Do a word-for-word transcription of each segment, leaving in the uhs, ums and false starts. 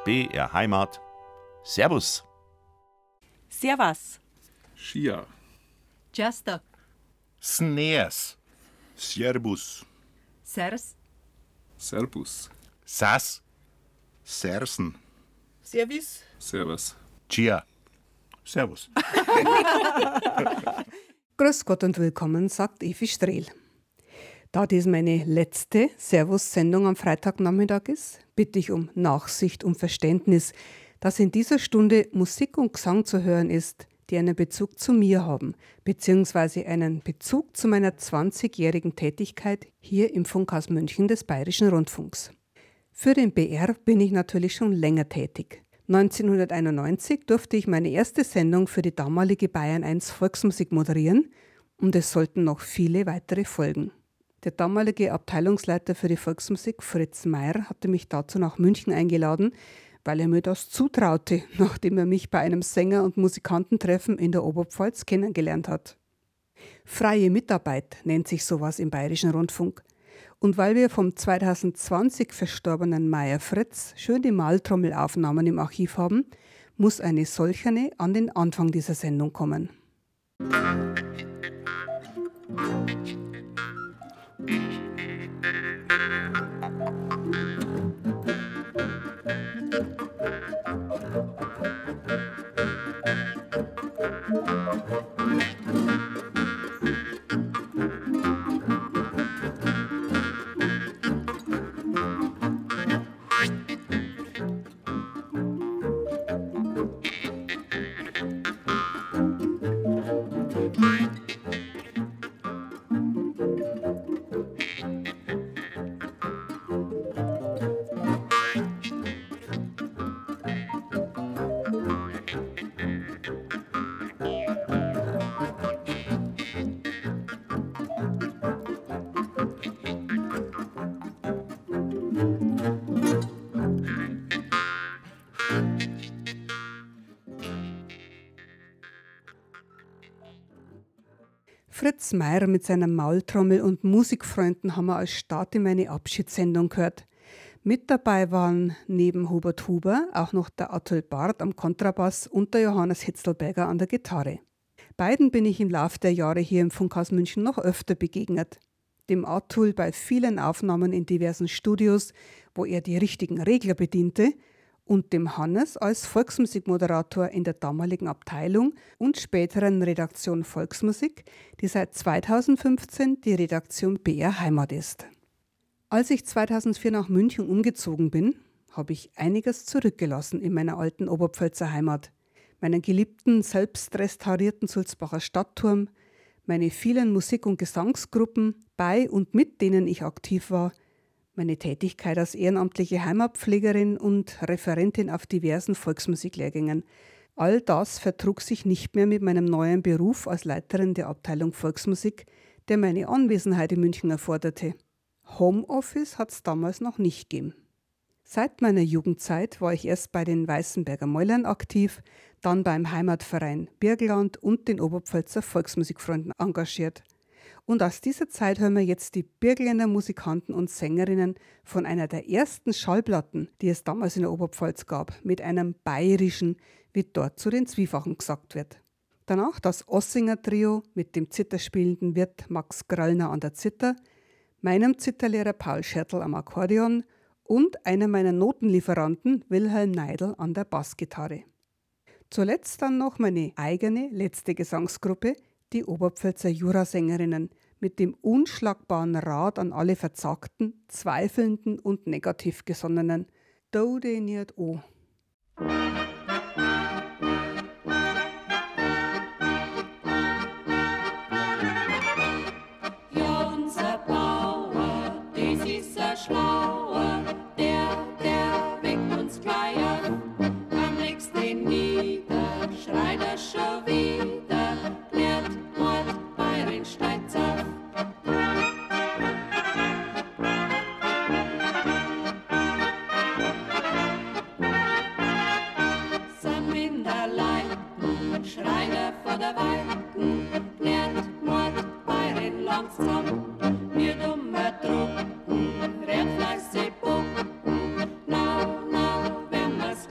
B R Heimat. Servus. Servus. Chia. Ciasta. Sneers. Servus. Sers. Servus. Sas. Sersen. Servus. Servus. Chia. Servus. Grüß Gott und willkommen, sagt Evi Strehl. Da dies meine letzte Servus-Sendung am Freitagnachmittag ist, bitte ich um Nachsicht und Verständnis, dass in dieser Stunde Musik und Gesang zu hören ist, die einen Bezug zu mir haben, beziehungsweise einen Bezug zu meiner zwanzigjährigen Tätigkeit hier im Funkhaus München des Bayerischen Rundfunks. Für den B R bin ich natürlich schon länger tätig. neunzehnhunderteinundneunzig durfte ich meine erste Sendung für die damalige Bayern eins Volksmusik moderieren und es sollten noch viele weitere folgen. Der damalige Abteilungsleiter für die Volksmusik, Fritz Meier, hatte mich dazu nach München eingeladen, weil er mir das zutraute, nachdem er mich bei einem Sänger- und Musikantentreffen in der Oberpfalz kennengelernt hat. Freie Mitarbeit nennt sich sowas im Bayerischen Rundfunk. Und weil wir vom zweitausendzwanzig verstorbenen Meier Fritz schön die Maltrommelaufnahmen im Archiv haben, muss eine solcherne an den Anfang dieser Sendung kommen. Fritz Meier mit seiner Maultrommel und Musikfreunden haben wir als Start in meine Abschiedssendung gehört. Mit dabei waren neben Hubert Huber auch noch der Atul Barth am Kontrabass und der Johannes Hitzelberger an der Gitarre. Beiden bin ich im Laufe der Jahre hier im Funkhaus München noch öfter begegnet. Dem Atul bei vielen Aufnahmen in diversen Studios, wo er die richtigen Regler bediente, und dem Hannes als Volksmusikmoderator in der damaligen Abteilung und späteren Redaktion Volksmusik, die seit zweitausendfünfzehn die Redaktion B R Heimat ist. Als ich zweitausendvier nach München umgezogen bin, habe ich einiges zurückgelassen in meiner alten Oberpfälzer Heimat. Meinen geliebten, selbst restaurierten Sulzbacher Stadtturm, meine vielen Musik- und Gesangsgruppen, bei und mit denen ich aktiv war, meine Tätigkeit als ehrenamtliche Heimatpflegerin und Referentin auf diversen Volksmusiklehrgängen. All das vertrug sich nicht mehr mit meinem neuen Beruf als Leiterin der Abteilung Volksmusik, der meine Anwesenheit in München erforderte. Homeoffice hat es damals noch nicht gegeben. Seit meiner Jugendzeit war ich erst bei den Weißenberger Mäulern aktiv, dann beim Heimatverein Birgland und den Oberpfälzer Volksmusikfreunden engagiert. Und aus dieser Zeit hören wir jetzt die Birgländer Musikanten und Sängerinnen von einer der ersten Schallplatten, die es damals in der Oberpfalz gab, mit einem bayerischen, wie dort zu den Zwiefachen gesagt wird. Danach das Ossinger Trio mit dem zitterspielenden Wirt Max Grallner an der Zither, meinem Zitterlehrer Paul Schertl am Akkordeon und einer meiner Notenlieferanten Wilhelm Neidl an der Bassgitarre. Zuletzt dann noch meine eigene letzte Gesangsgruppe, die Oberpfälzer Jurasängerinnen, mit dem unschlagbaren Rat an alle Verzagten, Zweifelnden und negativ Gesonnenen. Do de niet o. Schlauer, der, der weckt uns gleich an. Am nächsten nieder, schreit er schon wieder, lernt Mord bei den Steinzapf. Sam in der Leiten, schreit er vor der Weiten, lernt Mord bei den Langsam. Wir dummer Drucken, red fleißig bucken, now, now, wenn wir's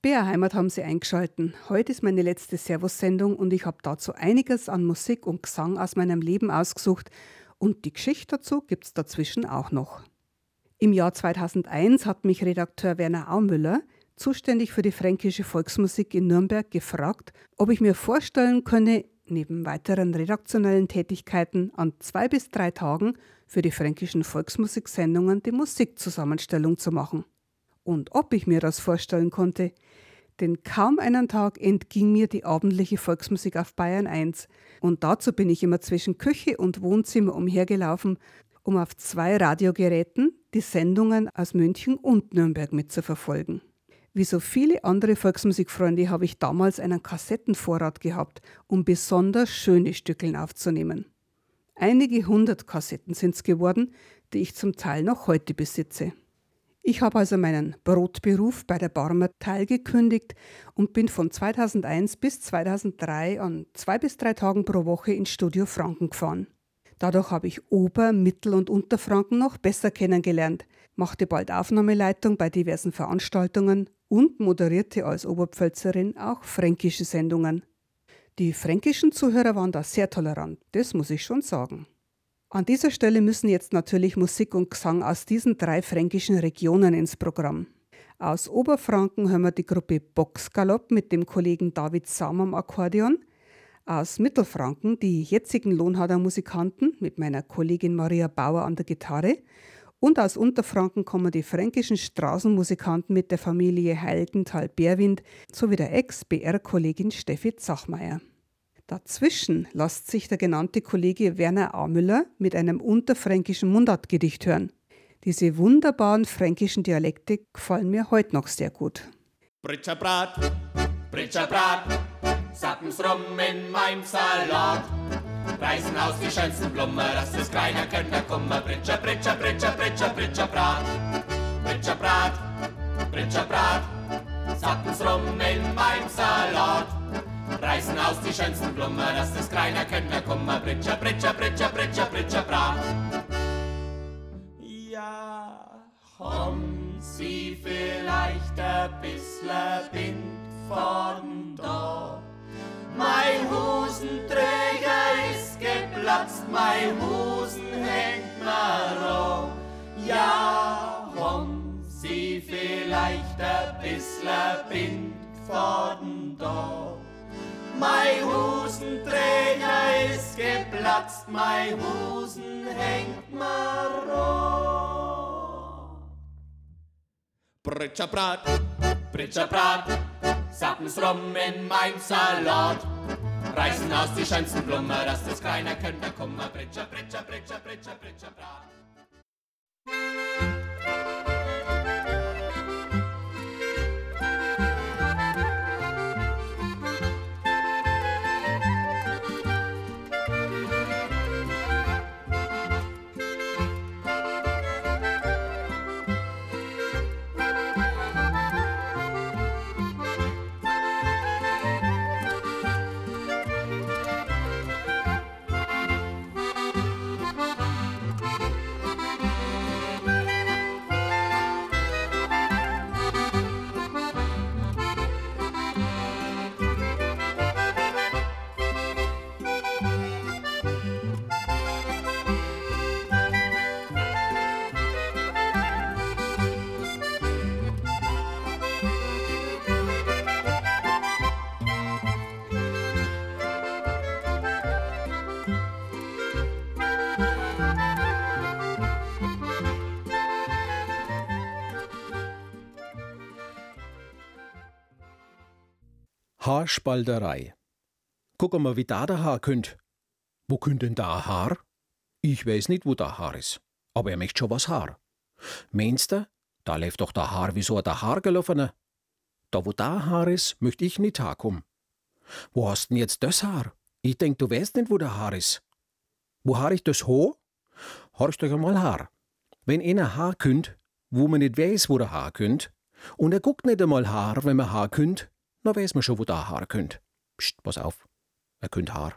B R Heimat haben Sie eingeschalten. Heute ist meine letzte Servus-Sendung und ich habe dazu einiges an Musik und Gesang aus meinem Leben ausgesucht und die Geschichte dazu gibt es dazwischen auch noch. Im Jahr zweitausendeins hat mich Redakteur Werner Aumüller, zuständig für die fränkische Volksmusik in Nürnberg, gefragt, ob ich mir vorstellen könne, neben weiteren redaktionellen Tätigkeiten an zwei bis drei Tagen für die fränkischen Volksmusiksendungen die Musikzusammenstellung zu machen. Und ob ich mir das vorstellen konnte, denn kaum einen Tag entging mir die abendliche Volksmusik auf Bayern eins und dazu bin ich immer zwischen Küche und Wohnzimmer umhergelaufen, um auf zwei Radiogeräten die Sendungen aus München und Nürnberg mitzuverfolgen. Wie so viele andere Volksmusikfreunde habe ich damals einen Kassettenvorrat gehabt, um besonders schöne Stückeln aufzunehmen. Einige hundert Kassetten sind es geworden, die ich zum Teil noch heute besitze. Ich habe also meinen Brotberuf bei der Barmer Teil gekündigt und bin von zweitausendeins bis zweitausenddrei an zwei bis drei Tagen pro Woche ins Studio Franken gefahren. Dadurch habe ich Ober-, Mittel- und Unterfranken noch besser kennengelernt, machte bald Aufnahmeleitung bei diversen Veranstaltungen und moderierte als Oberpfälzerin auch fränkische Sendungen. Die fränkischen Zuhörer waren da sehr tolerant, das muss ich schon sagen. An dieser Stelle müssen jetzt natürlich Musik und Gesang aus diesen drei fränkischen Regionen ins Programm. Aus Oberfranken hören wir die Gruppe Boxgalopp mit dem Kollegen David Sam am Akkordeon. Aus Mittelfranken die jetzigen Lohnharder Musikanten mit meiner Kollegin Maria Bauer an der Gitarre. Und aus Unterfranken kommen die fränkischen Straßenmusikanten mit der Familie Heiligenthal-Berwind sowie der Ex-B R-Kollegin Steffi Zachmeier. Dazwischen lässt sich der genannte Kollege Werner Aumüller mit einem unterfränkischen Mundartgedicht hören. Diese wunderbaren fränkischen Dialekte gefallen mir heute noch sehr gut. Britscherbrat, Britscherbrat, sappen's rum in meinem Salat. Reißen aus die schönsten Blumen, dass es keiner könnte kommen. Britscher, Britscher, Britscher, Britscher, Britscherbrat, Britscherbrat, Britscherbrat, sappen's rum in meinem Salat. Reißen aus die schönsten Blumen, dass es keiner könnte kommen. Britscher, Britscher, Britscher, Britscher, Britscherbrat. Ja, haben Sie vielleicht ein bisschen Wind von da? Mein Hosenträger ist geplatzt, mein Hosen hängt mir ran. Ja, haben Sie vielleicht ein bisschen Wind von da? Mein Hosenträger ist geplatzt, mein Hosen hängt mir ran. Britscherbrat, Britscherbrat, sappen's rum in meinem Salat. Reißen aus die schönsten Blumen, dass das keiner könnte kommen. Britscher, Britscher, Britscher, Britscher, Britscherbrat. Haarspalterei. Guck mal, wie da der Haar könnt. Wo könnt denn da ein Haar? Ich weiß nicht, wo da Haar ist. Aber er möchte schon was Haar. Meinst du, da läuft doch der Haar wie so ein Haar gelaufener? Da wo da Haar ist, möchte ich nicht herkommen. Wo hast denn jetzt das Haar? Ich denk, du weißt nicht, wo der Haar ist. Wo har ich das Haar? Horcht euch einmal Haar. Wenn einer Haar könnt, wo man nicht weiß, wo der Haar könnt, und er guckt nicht einmal Haar, wenn man Haar könnt, dann weiß man schon, wo der Haar könnt. Psst, pass auf, er könnt Haar.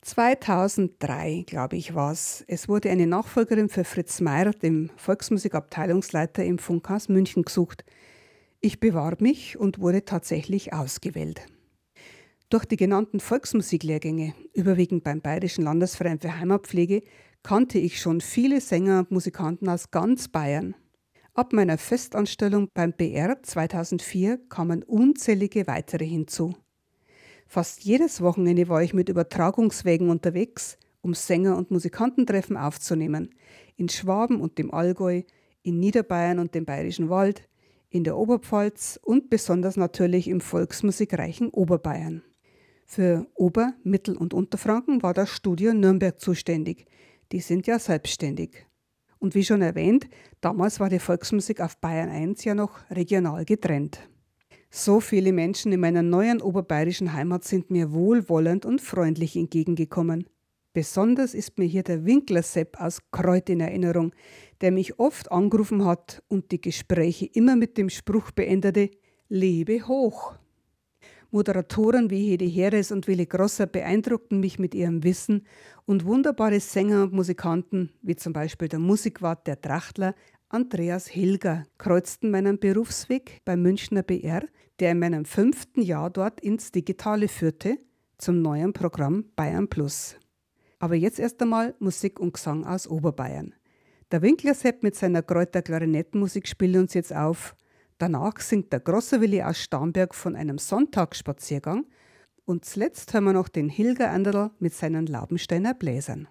zweitausenddrei, glaube ich, war es. Es wurde eine Nachfolgerin für Fritz Meier, dem Volksmusikabteilungsleiter im Funkhaus München, gesucht. Ich bewarb mich und wurde tatsächlich ausgewählt. Durch die genannten Volksmusiklehrgänge, überwiegend beim Bayerischen Landesverein für Heimatpflege, kannte ich schon viele Sänger und Musikanten aus ganz Bayern. Ab meiner Festanstellung beim B R zweitausendvier kamen unzählige weitere hinzu. Fast jedes Wochenende war ich mit Übertragungswegen unterwegs, um Sänger- und Musikantentreffen aufzunehmen. In Schwaben und dem Allgäu, in Niederbayern und dem Bayerischen Wald, in der Oberpfalz und besonders natürlich im volksmusikreichen Oberbayern. Für Ober-, Mittel- und Unterfranken war das Studio Nürnberg zuständig. Die sind ja selbstständig. Und wie schon erwähnt, damals war die Volksmusik auf Bayern eins ja noch regional getrennt. So viele Menschen in meiner neuen oberbayerischen Heimat sind mir wohlwollend und freundlich entgegengekommen. Besonders ist mir hier der Winkler-Sepp aus Kreuth in Erinnerung, der mich oft angerufen hat und die Gespräche immer mit dem Spruch beendete: Lebe hoch! Moderatoren wie Hedi Heres und Willi Grosser beeindruckten mich mit ihrem Wissen und wunderbare Sänger und Musikanten, wie zum Beispiel der Musikwart der Trachtler, Andreas Hilger, kreuzten meinen Berufsweg beim Münchner B R, der in meinem fünften Jahr dort ins Digitale führte, zum neuen Programm Bayern Plus. Aber jetzt erst einmal Musik und Gesang aus Oberbayern. Der Winkler-Sepp mit seiner Kräuter Klarinettenmusik spielt uns jetzt auf. Danach singt der Grosser-Willi aus Starnberg von einem Sonntagsspaziergang. Und zuletzt hören wir noch den Hilger Anderl mit seinen Laubensteiner Bläsern.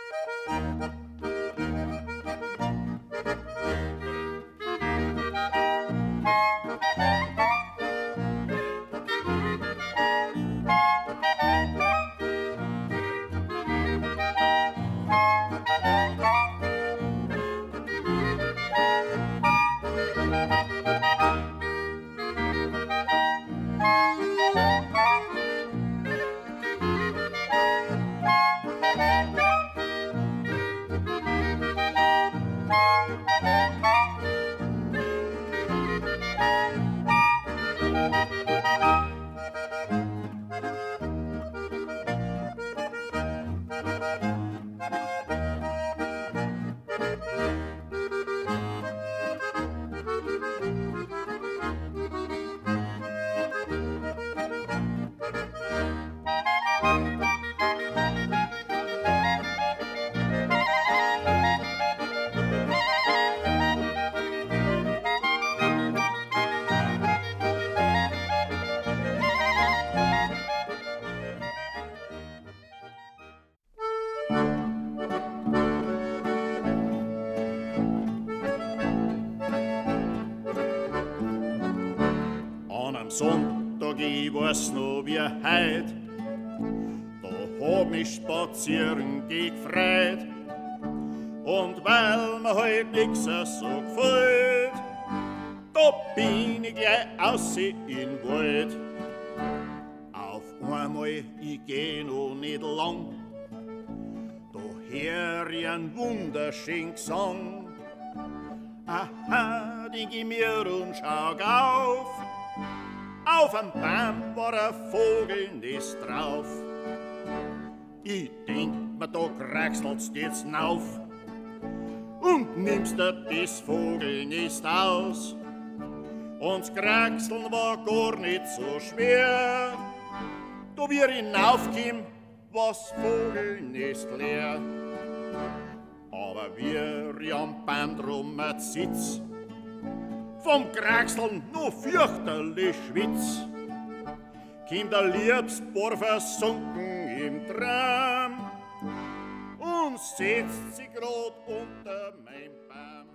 Sonntag, ich weiß noch wie heut, da hab mich spazieren gefreut. Und weil mir halt nix so gefällt, da bin ich gleich aus in den Wald. Auf einmal, ich geh noch nicht lang, da hör ich einen wunderschönen Gesang. Aha, denk ich mir und schau auf. Auf am Baum war ein Vogelnest drauf. Ich denk mir, da kraxelst jetzt nauf und nimmst dir das Vogelnest aus. Und das Kraxeln war gar nicht so schwer. Da wir hinaufkäm, war's Vogelnest leer. Aber wir am Baum drum sitz, vom Kraxeln nur fürchterlich schwitz. Kim der Liebsbohr versunken im Traum und setzt sich grad unter mein Baum.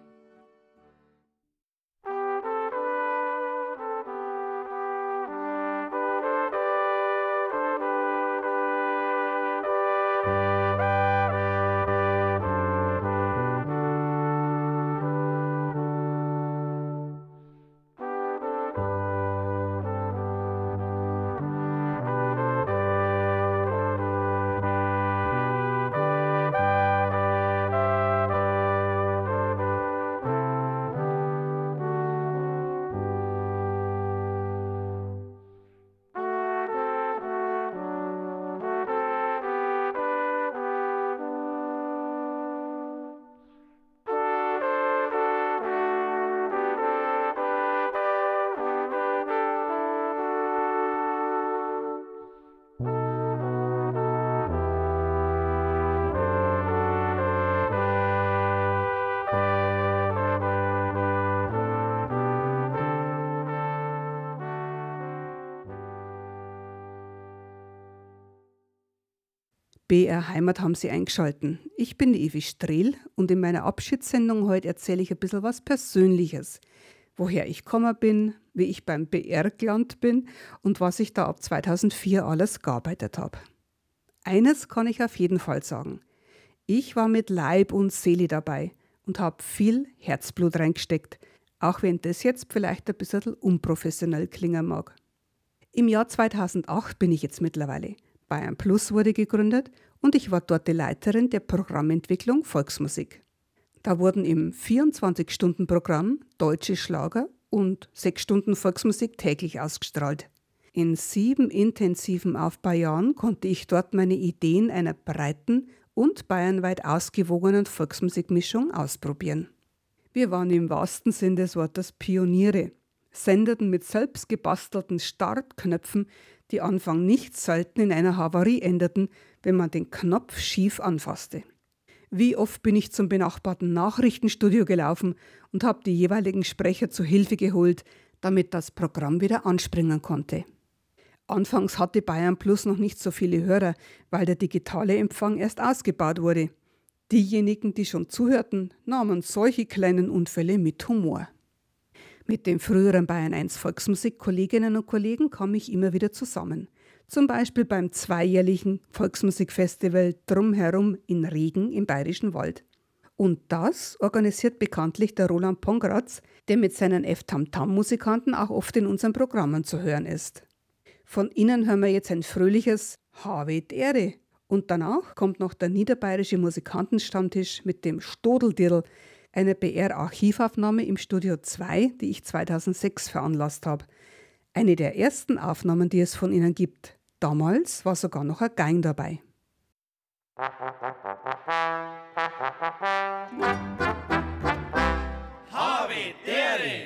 B R Heimat haben Sie eingeschalten. Ich bin die Evi Strehl und in meiner Abschiedssendung heute erzähle ich ein bisschen was Persönliches. Woher ich gekommen bin, wie ich beim B R gelandet bin und was ich da ab zweitausendvier alles gearbeitet habe. Eines kann ich auf jeden Fall sagen. Ich war mit Leib und Seele dabei und habe viel Herzblut reingesteckt, auch wenn das jetzt vielleicht ein bisschen unprofessionell klingen mag. Im Jahr zweitausendacht bin ich jetzt mittlerweile. Bayern Plus wurde gegründet und ich war dort die Leiterin der Programmentwicklung Volksmusik. Da wurden im vierundzwanzig-Stunden-Programm deutsche Schlager und sechs Stunden Volksmusik täglich ausgestrahlt. In sieben intensiven Aufbaujahren konnte ich dort meine Ideen einer breiten und bayernweit ausgewogenen Volksmusikmischung ausprobieren. Wir waren im wahrsten Sinn des Wortes Pioniere, sendeten mit selbst gebastelten Startknöpfen, die Anfang nicht selten in einer Havarie endeten, wenn man den Knopf schief anfasste. Wie oft bin ich zum benachbarten Nachrichtenstudio gelaufen und habe die jeweiligen Sprecher zu Hilfe geholt, damit das Programm wieder anspringen konnte. Anfangs hatte Bayern Plus noch nicht so viele Hörer, weil der digitale Empfang erst ausgebaut wurde. Diejenigen, die schon zuhörten, nahmen solche kleinen Unfälle mit Humor. Mit den früheren Bayern eins Volksmusik-Kolleginnen und Kollegen kam ich immer wieder zusammen. Zum Beispiel beim zweijährlichen Volksmusikfestival Drumherum in Regen im Bayerischen Wald. Und das organisiert bekanntlich der Roland Pongratz, der mit seinen F-Tam-Tam-Musikanten auch oft in unseren Programmen zu hören ist. Von ihnen hören wir jetzt ein fröhliches Habe Ehre. Und danach kommt noch der niederbayerische Musikantenstammtisch mit dem Stodeldirl, eine B R-Archivaufnahme im Studio zwei, die ich zweitausendsechs veranlasst habe. Eine der ersten Aufnahmen, die es von ihnen gibt. Damals war sogar noch ein Geig dabei. Habe Ehre!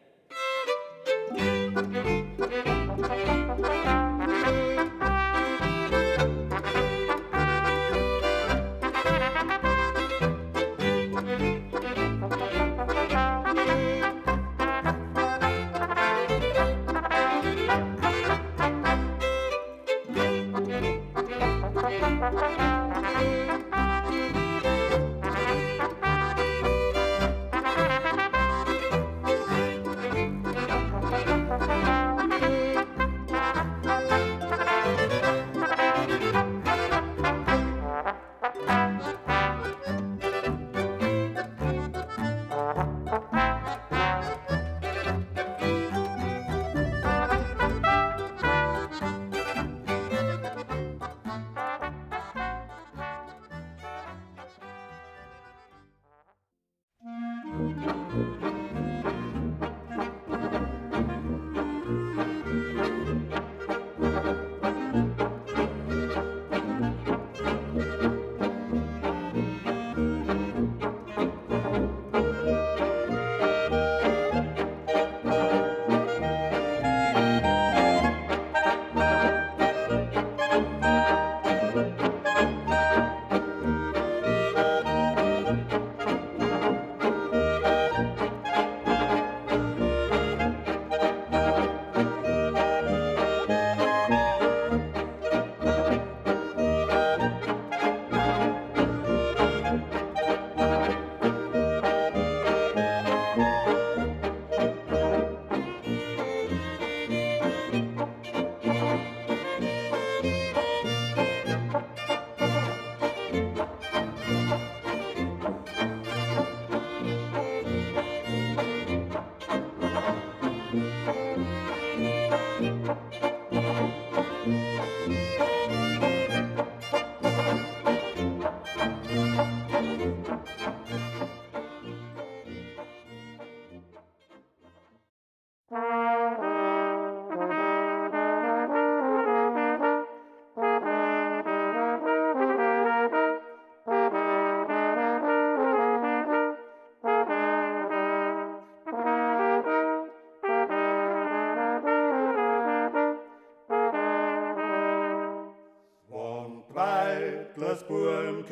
das Burm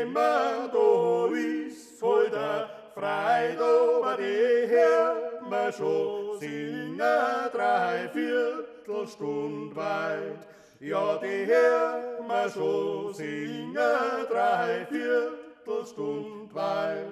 käme, da ist voll der Freit, aber die hört man schon singen, drei Viertelstunde weit. ja, die hört man schon singen, drei Viertelstund weit.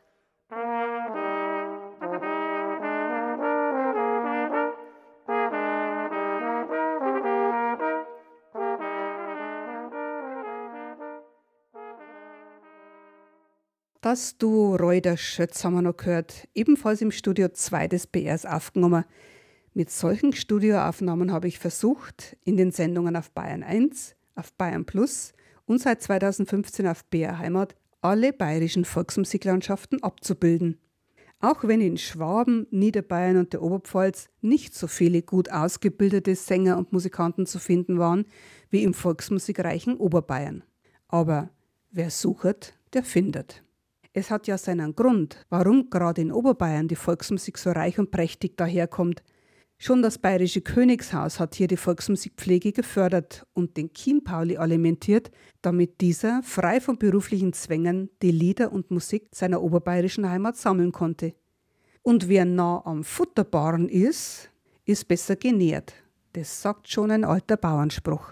Das Duo Reuter Schötz haben wir noch gehört, ebenfalls im Studio zwei des B Rs aufgenommen. Mit solchen Studioaufnahmen habe ich versucht, in den Sendungen auf Bayern eins, auf Bayern Plus und seit zweitausendfünfzehn auf B R Heimat alle bayerischen Volksmusiklandschaften abzubilden. Auch wenn in Schwaben, Niederbayern und der Oberpfalz nicht so viele gut ausgebildete Sänger und Musikanten zu finden waren wie im volksmusikreichen Oberbayern. Aber wer sucht, der findet. Es hat ja seinen Grund, warum gerade in Oberbayern die Volksmusik so reich und prächtig daherkommt. Schon das bayerische Königshaus hat hier die Volksmusikpflege gefördert und den Chiempauli alimentiert, damit dieser frei von beruflichen Zwängen die Lieder und Musik seiner oberbayerischen Heimat sammeln konnte. Und wer nah am Futterbaren ist, ist besser genährt. Das sagt schon ein alter Bauernspruch.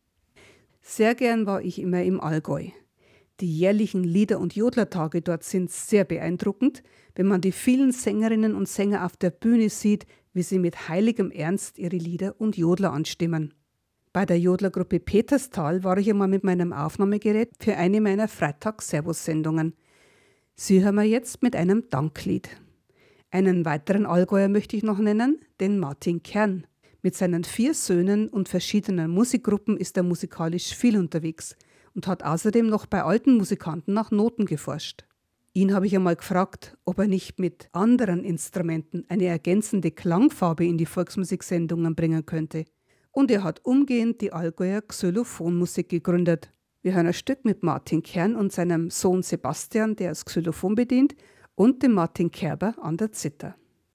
Sehr gern war ich immer im Allgäu. Die jährlichen Lieder- und Jodlertage dort sind sehr beeindruckend, wenn man die vielen Sängerinnen und Sänger auf der Bühne sieht, wie sie mit heiligem Ernst ihre Lieder und Jodler anstimmen. Bei der Jodlergruppe Peterstal war ich einmal mit meinem Aufnahmegerät für eine meiner Freitags-Servus-Sendungen. Sie hören wir jetzt mit einem Danklied. Einen weiteren Allgäuer möchte ich noch nennen, den Martin Kern. Mit seinen vier Söhnen und verschiedenen Musikgruppen ist er musikalisch viel unterwegs und hat außerdem noch bei alten Musikanten nach Noten geforscht. Ihn habe ich einmal gefragt, ob er nicht mit anderen Instrumenten eine ergänzende Klangfarbe in die Volksmusiksendungen bringen könnte. Und er hat umgehend die Allgäuer Xylophonmusik gegründet. Wir hören ein Stück mit Martin Kern und seinem Sohn Sebastian, der das Xylophon bedient, und dem Martin Kerber an der Zither.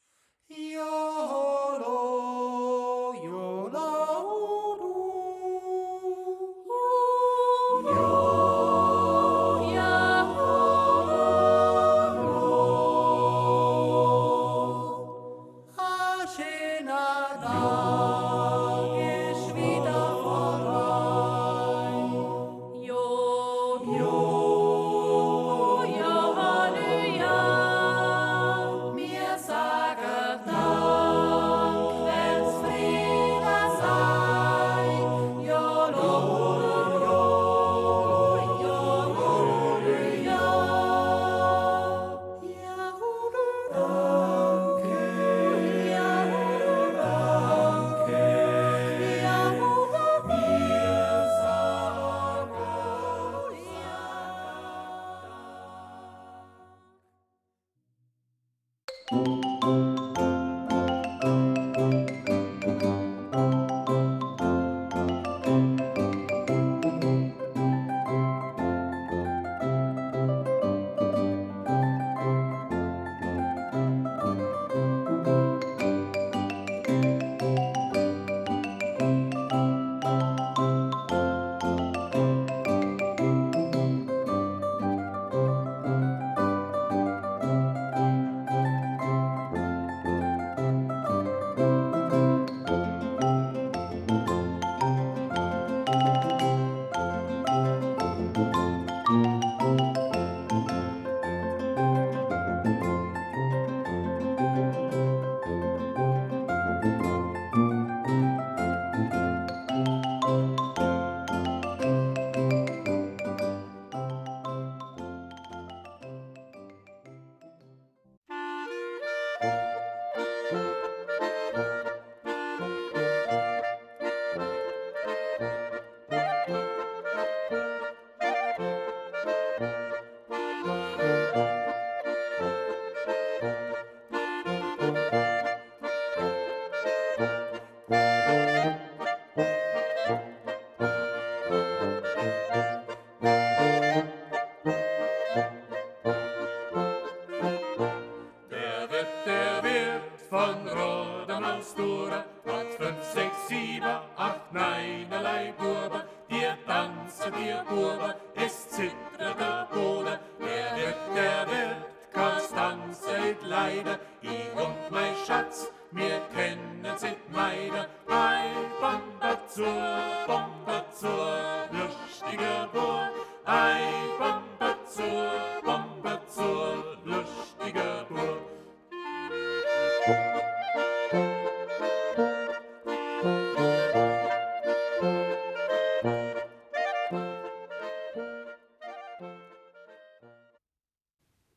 Leider, ich und mein Schatz, wir kennen sit Meide, ei, wandert zur Bonn.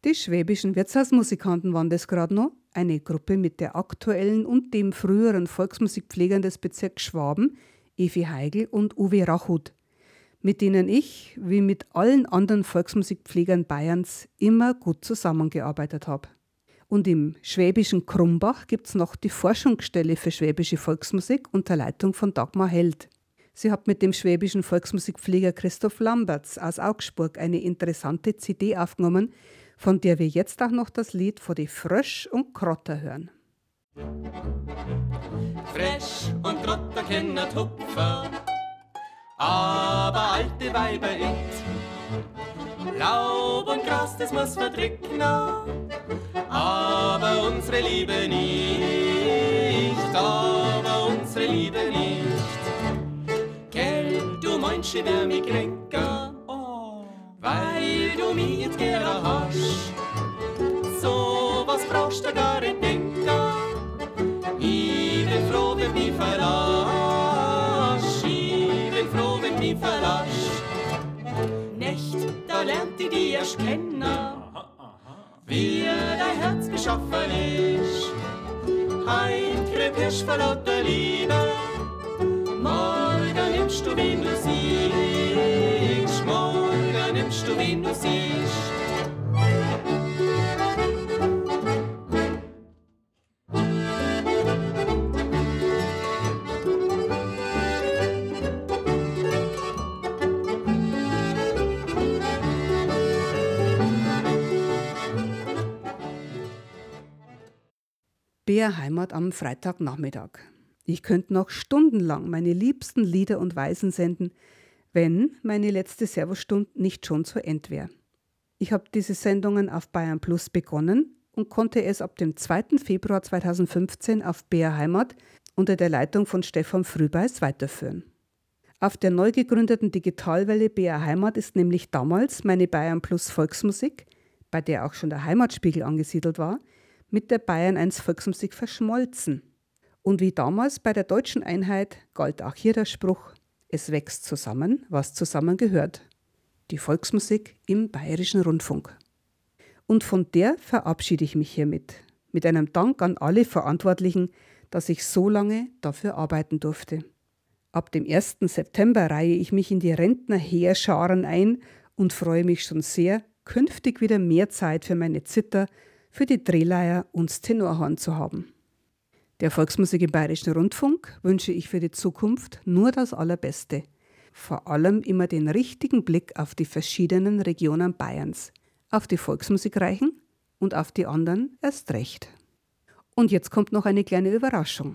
Die schwäbischen Wirtshausmusikanten waren das gerade noch, eine Gruppe mit der aktuellen und dem früheren Volksmusikpflegern des Bezirks Schwaben, Evi Heigl und Uwe Rachut, mit denen ich, wie mit allen anderen Volksmusikpflegern Bayerns, immer gut zusammengearbeitet habe. Und im schwäbischen Krumbach gibt es noch die Forschungsstelle für schwäbische Volksmusik unter Leitung von Dagmar Held. Sie hat mit dem schwäbischen Volksmusikpfleger Christoph Lamberts aus Augsburg eine interessante C D aufgenommen, von der wir jetzt auch noch das Lied von die Frösch und Krotter hören. Frösch und Krotter kennen Tupfer, aber alte Weiber it. Laub und Gras, das muss verdrücken, aber unsere Liebe nicht, aber unsere Liebe nicht. Gell, du meinst, ich wär mich kränker, weil du mich jetzt gerne hast. So was brauchst du gar nicht denken, ich bin froh, wenn mich verlass, ich bin froh, wenn mich verlass. Nicht, da lernt ich dich erst kennen, wie dein Herz beschaffen ist. Heim krepierst vor lauter Liebe, morgen nimmst du, wen du siehst, morgen nimmst du, wen du siehst. B R Heimat am Freitagnachmittag. Ich könnte noch stundenlang meine liebsten Lieder und Weisen senden, wenn meine letzte Servostunde nicht schon zu Ende wäre. Ich habe diese Sendungen auf Bayern Plus begonnen und konnte es ab dem zweiten Februar zweitausendfünfzehn auf B R Heimat unter der Leitung von Stefan Frühbeis weiterführen. Auf der neu gegründeten Digitalwelle B R Heimat ist nämlich damals meine Bayern Plus Volksmusik, bei der auch schon der Heimatspiegel angesiedelt war, mit der Bayern eins Volksmusik verschmolzen. Und wie damals bei der deutschen Einheit galt auch hier der Spruch: Es wächst zusammen, was zusammengehört. Die Volksmusik im Bayerischen Rundfunk. Und von der verabschiede ich mich hiermit, mit einem Dank an alle Verantwortlichen, dass ich so lange dafür arbeiten durfte. Ab dem ersten September reihe ich mich in die Rentnerheerscharen ein und freue mich schon sehr, künftig wieder mehr Zeit für meine Zither, für die Drehleier und das Tenorhorn zu haben. Der Volksmusik im Bayerischen Rundfunk wünsche ich für die Zukunft nur das Allerbeste. Vor allem immer den richtigen Blick auf die verschiedenen Regionen Bayerns, auf die Volksmusikreichen und auf die anderen erst recht. Und jetzt kommt noch eine kleine Überraschung.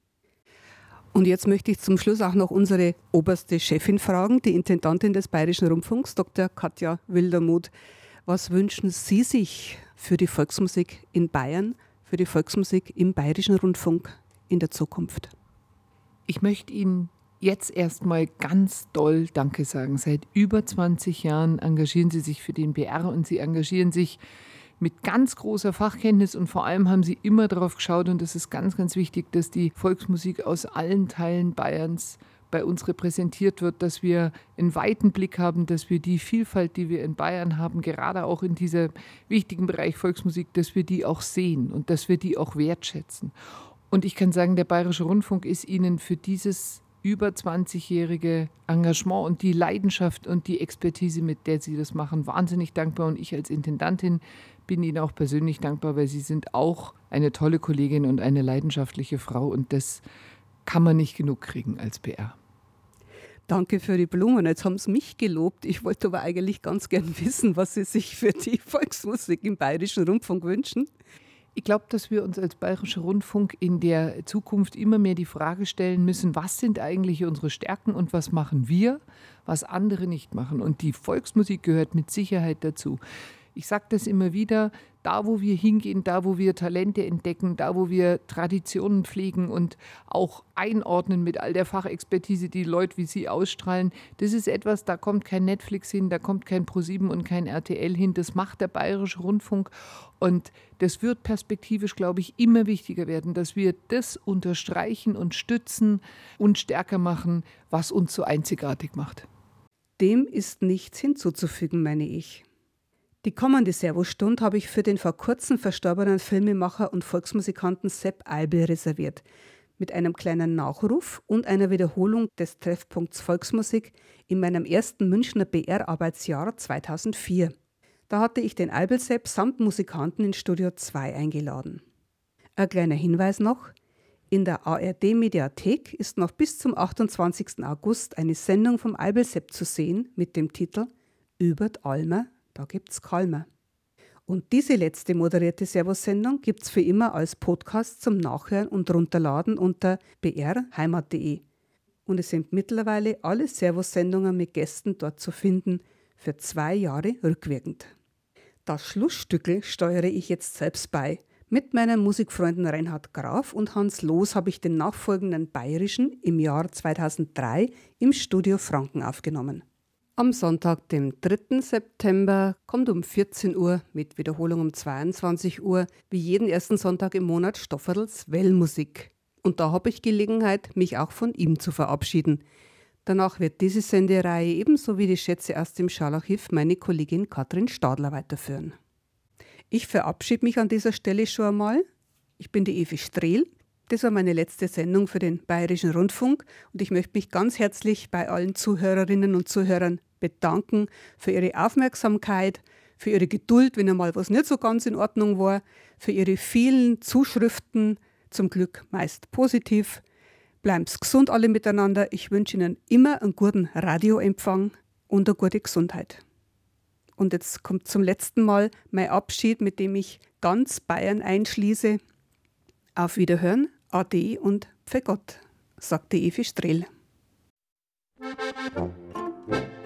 Und jetzt möchte ich zum Schluss auch noch unsere oberste Chefin fragen, die Intendantin des Bayerischen Rundfunks, Doktor Katja Wildermuth. Was wünschen Sie sich für die Volksmusik in Bayern, für die Volksmusik im Bayerischen Rundfunk in der Zukunft? Ich möchte Ihnen jetzt erstmal ganz doll Danke sagen. Seit über zwanzig Jahren engagieren Sie sich für den B R und Sie engagieren sich mit ganz großer Fachkenntnis und vor allem haben Sie immer darauf geschaut, und das ist ganz, ganz wichtig, dass die Volksmusik aus allen Teilen Bayerns bei uns repräsentiert wird, dass wir einen weiten Blick haben, dass wir die Vielfalt, die wir in Bayern haben, gerade auch in diesem wichtigen Bereich Volksmusik, dass wir die auch sehen und dass wir die auch wertschätzen. Und ich kann sagen, der Bayerische Rundfunk ist Ihnen für dieses über zwanzigjährige Engagement und die Leidenschaft und die Expertise, mit der Sie das machen, wahnsinnig dankbar. Und ich als Intendantin bin Ihnen auch persönlich dankbar, weil Sie sind auch eine tolle Kollegin und eine leidenschaftliche Frau. Und das kann man nicht genug kriegen als B R. Danke für die Blumen. Jetzt haben Sie mich gelobt. Ich wollte aber eigentlich ganz gern wissen, was Sie sich für die Volksmusik im Bayerischen Rundfunk wünschen. Ich glaube, dass wir uns als Bayerischer Rundfunk in der Zukunft immer mehr die Frage stellen müssen, was sind eigentlich unsere Stärken und was machen wir, was andere nicht machen. Und die Volksmusik gehört mit Sicherheit dazu. Ich sage das immer wieder, da wo wir hingehen, da wo wir Talente entdecken, da wo wir Traditionen pflegen und auch einordnen mit all der Fachexpertise, die Leute wie Sie ausstrahlen, das ist etwas, da kommt kein Netflix hin, da kommt kein ProSieben und kein R T L hin, das macht der Bayerische Rundfunk und das wird perspektivisch, glaube ich, immer wichtiger werden, dass wir das unterstreichen und stützen und stärker machen, was uns so einzigartig macht. Dem ist nichts hinzuzufügen, meine ich. Die kommende Servustunde habe ich für den vor kurzem verstorbenen Filmemacher und Volksmusikanten Sepp Eibl reserviert, mit einem kleinen Nachruf und einer Wiederholung des Treffpunkts Volksmusik in meinem ersten Münchner B R-Arbeitsjahr zweitausendvier. Da hatte ich den Eibl Sepp samt Musikanten in Studio zwei eingeladen. Ein kleiner Hinweis noch: In der A R D-Mediathek ist noch bis zum achtundzwanzigsten August eine Sendung vom Eibl Sepp zu sehen mit dem Titel Übert Almer, da gibt's Kalmer. Und diese letzte moderierte Servus-Sendung gibt's für immer als Podcast zum Nachhören und Runterladen unter b r heimat punkt d e. Und es sind mittlerweile alle Servus-Sendungen mit Gästen dort zu finden, für zwei Jahre rückwirkend. Das Schlussstückel steuere ich jetzt selbst bei. Mit meinen Musikfreunden Reinhard Graf und Hans Loos habe ich den nachfolgenden Bayerischen im Jahr zweitausenddrei im Studio Franken aufgenommen. Am Sonntag, dem dritten September, kommt um vierzehn Uhr mit Wiederholung um zweiundzwanzig Uhr wie jeden ersten Sonntag im Monat Stofferls Wellmusik. Und da habe ich Gelegenheit, mich auch von ihm zu verabschieden. Danach wird diese Sendereihe ebenso wie die Schätze aus dem Scharlacharchiv meine Kollegin Katrin Stadler weiterführen. Ich verabschiede mich an dieser Stelle schon einmal. Ich bin die Evi Strehl. Das war meine letzte Sendung für den Bayerischen Rundfunk und ich möchte mich ganz herzlich bei allen Zuhörerinnen und Zuhörern bedanken für ihre Aufmerksamkeit, für ihre Geduld, wenn einmal was nicht so ganz in Ordnung war, für ihre vielen Zuschriften, zum Glück meist positiv. Bleiben's gesund alle miteinander. Ich wünsche Ihnen immer einen guten Radioempfang und eine gute Gesundheit. Und jetzt kommt zum letzten Mal mein Abschied, mit dem ich ganz Bayern einschließe. Auf Wiederhören, Ade und Pfegott, sagte Evi Strehl.